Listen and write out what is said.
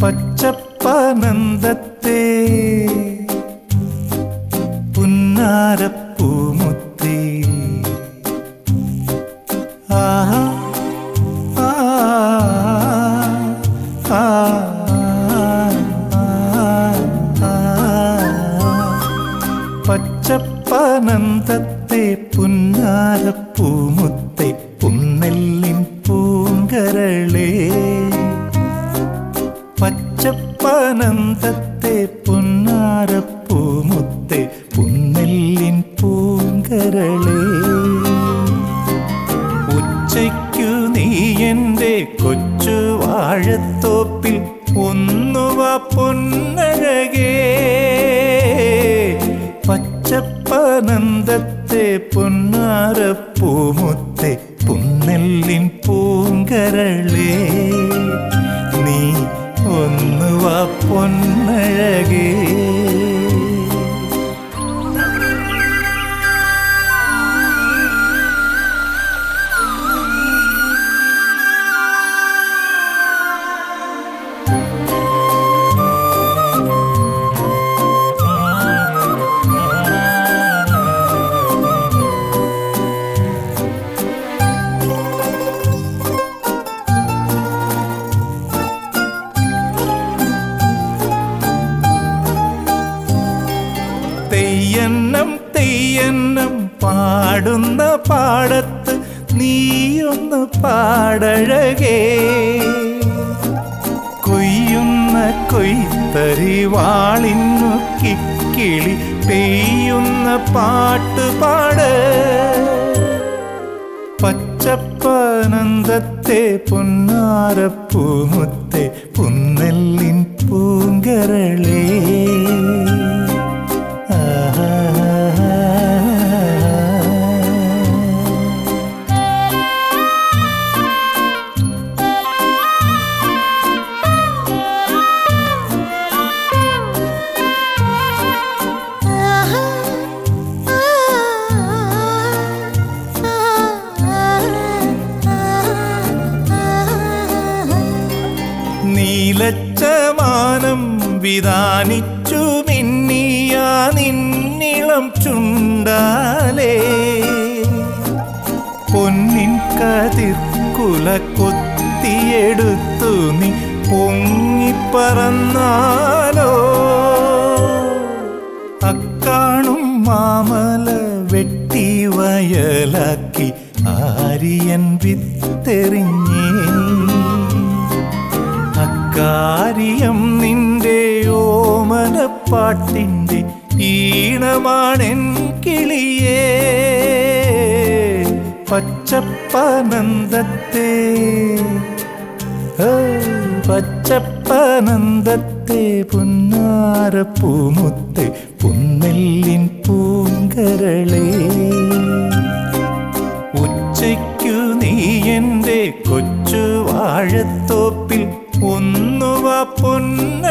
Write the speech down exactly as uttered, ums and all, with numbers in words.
പച്ചപ്പനന്തത്തെ പുന്നാരപ്പൂമുത്തേ ആഹാ പച്ചപ്പനന്തത്തെ പുന്നാരപ്പൂമുത്തേ പുന്നെല്ലിൻ പൂങ്കരളേ പച്ചപ്പനന്തത്തെ പുന്നാരപ്പൂമുത്തേ പുന്നെല്ലിൻ പൂങ്കരളേ ഉച്ചയ്ക്കു നീ എൻ്റെ കൊച്ചു വാഴത്തോപ്പിൽ ഒന്നുവ പൊന്നഴകേ പച്ചപ്പനന്തത്തെ പൊന്നാരപ്പൂമുത്തേ പുന്നെല്ലിൻ പൂങ്കരളേ നീ ഒന്നുവ പൊന്നഴകേ തെയ്യന്നം തെയ്യന്നം പാടുന്ന പാടത്ത് നീയൊന്ന് പാടഴകേ കൊയ്യുന്ന കൊയ്ത്തരി വാളിന്നു കിക്കിളി പെയ്യുന്ന പാട്ടുപാട് പച്ചപ്പനന്തത്തെ പൊന്നാരപ്പൂമുത്തേ പുന്നെല്ലിൻ പൂങ്കരളേ നീലച്ചമാനം വിധാനിച്ചു മിന്നിയ നിന്നിളം ചുണ്ടാലേ പൊന്നിൻ കതിർക്കുല കൊത്തിയെടുത്തു നീ പൊങ്ങിപ്പറന്നാലോ അക്കാണും മാമല വെട്ടി വയലാക്കി ആര്യൻ വിത്തെറിഞ്ഞേ കാര്യം നിന്റെ ഓമനപ്പാട്ടിൻ്റെ ഈണമാണെൻ കിളിയേ പച്ചപ്പനന്തത്തെ പച്ചപ്പനന്തത്തെ പുന്നാരപ്പൂമുത്തേ പുന്നെല്ലിൻ പൂങ്കരളേ ഉച്ചയ്ക്കു നീ എൻ്റെ കൊച്ചു വാഴത്തോപ്പിൽ ഒന്നുവ പൊന്ന